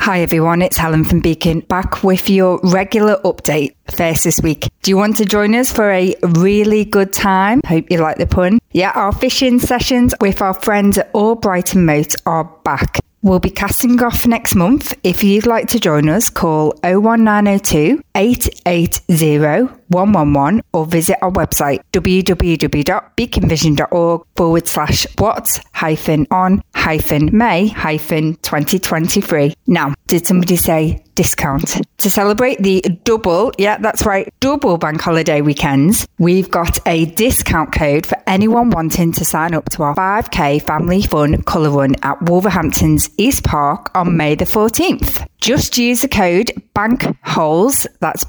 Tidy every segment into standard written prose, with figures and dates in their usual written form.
Hi everyone, it's Helen from Beacon, back with your regular update first this week. Do you want to join us for a really good time? Hope you like the pun. Yeah, our fishing sessions with our friends at Albrighton Moat are back. We'll be casting off next month. If you'd like to join us, call 01902 880 111 or visit our website www.beaconvision.org/what-on-may-2023. Now, did somebody say discount? To celebrate the double bank holiday weekends, we've got a discount code for anyone wanting to sign up to our 5k family fun colour run at Wolverhampton's East Park on May the 14th. Just use the code BANKHOLES, that's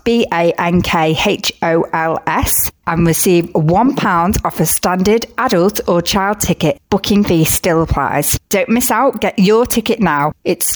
BANKHOLS, and receive £1 off a standard adult or child ticket. Booking fee still applies. Don't miss out. Get your ticket now. It's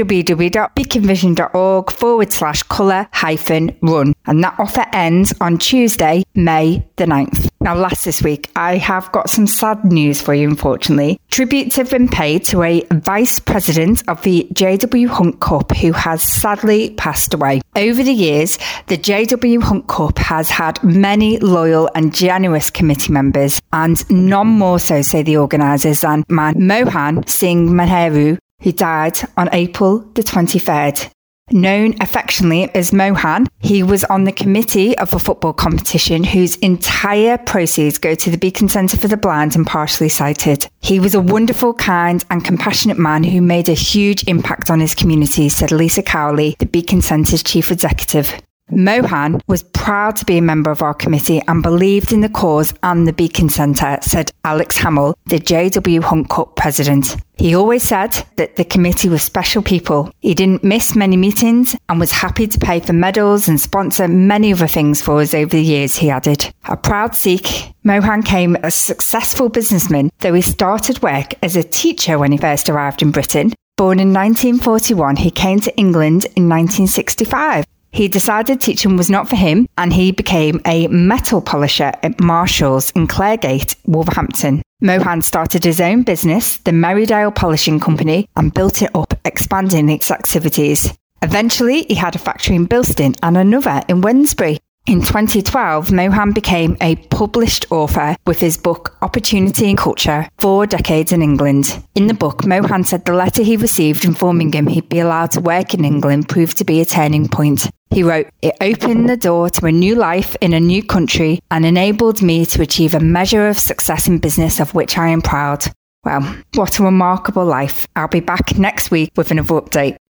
www.beaconvision.org/colour-run. And that offer ends on Tuesday, May the 9th. Now, last this week, I have got some sad news for you, unfortunately. Tributes have been paid to a vice president of the JW Hunt Cup who has sadly passed away. Over the years, the JW Hunt Cup has had many loyal and generous committee members, and none more so, say the organisers, than Mohan Singh Meheru, who died on April the 23rd. Known affectionately as Mohan, he was on the committee of a football competition whose entire proceeds go to the Beacon Centre for the Blind and Partially Sighted. He was a wonderful, kind and compassionate man who made a huge impact on his community, said Lisa Cowley, the Beacon Centre's chief executive. Mohan was proud to be a member of our committee and believed in the cause and the Beacon Centre, said Alex Hamill, the JW Hunt Cup president. He always said that the committee was special people. He didn't miss many meetings and was happy to pay for medals and sponsor many other things for us over the years, he added. A proud Sikh, Mohan came a successful businessman, though he started work as a teacher when he first arrived in Britain. Born in 1941, he came to England in 1965. He decided teaching was not for him and he became a metal polisher at Marshall's in Claregate, Wolverhampton. Mohan started his own business, the Merrydale Polishing Company, and built it up, expanding its activities. Eventually, he had a factory in Bilston and another in Wednesbury. In 2012, Mohan became a published author with his book Opportunity and Culture, 4 Decades in England. In the book, Mohan said the letter he received informing him he'd be allowed to work in England proved to be a turning point. He wrote, "It opened the door to a new life in a new country and enabled me to achieve a measure of success in business of which I am proud." Well, what a remarkable life. I'll be back next week with another update.